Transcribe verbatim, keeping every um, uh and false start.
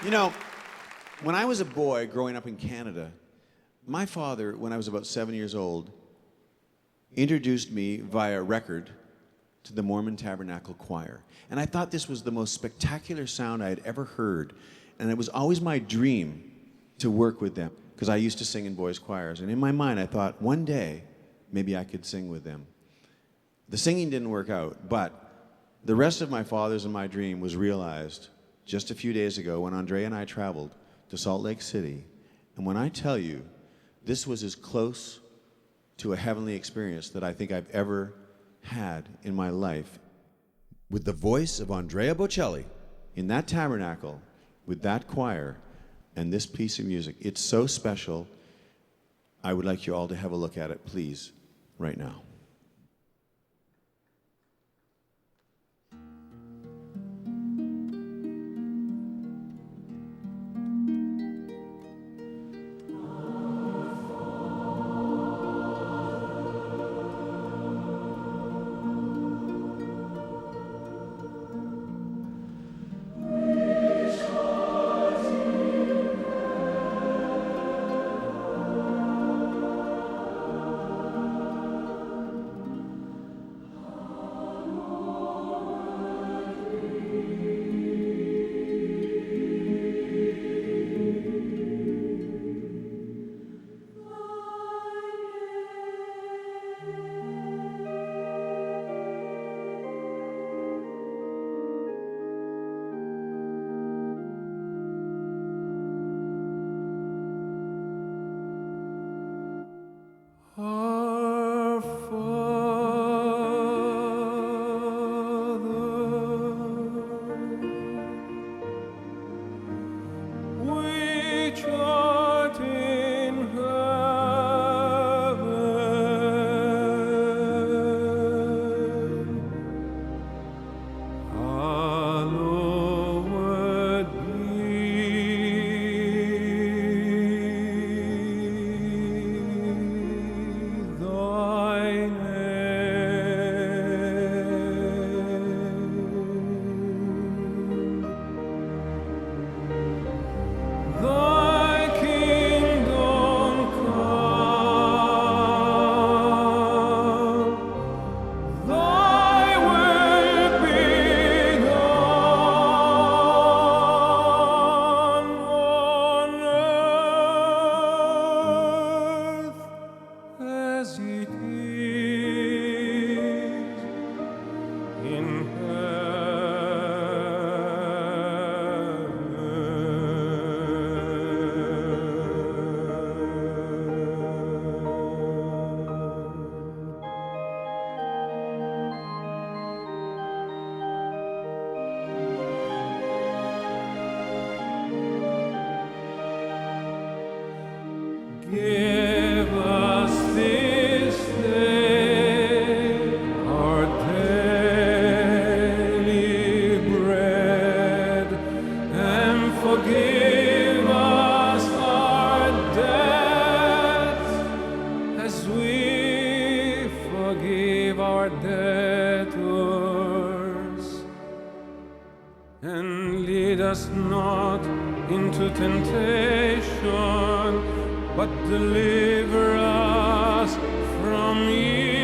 You know, when I was a boy growing up in Canada, my father, when I was about seven years old, introduced me via record to the Mormon Tabernacle Choir. And I thought this was the most spectacular sound I had ever heard. And it was always my dream to work with them, because I used to sing in boys' choirs. And in my mind, I thought, one day, maybe I could sing with them. The singing didn't work out, but the rest of my father's and my dream was realized just a few days ago when Andre and I traveled to Salt Lake City. And when I tell you, this was as close to a heavenly experience that I think I've ever had in my life. With the voice of Andrea Bocelli in that tabernacle, with that choir, and this piece of music, it's so special. I would like you all to have a look at it, please, right now. Give us this day our daily bread, and forgive us our debts as we forgive our debtors. And lead us not into temptation, but deliver us from evil.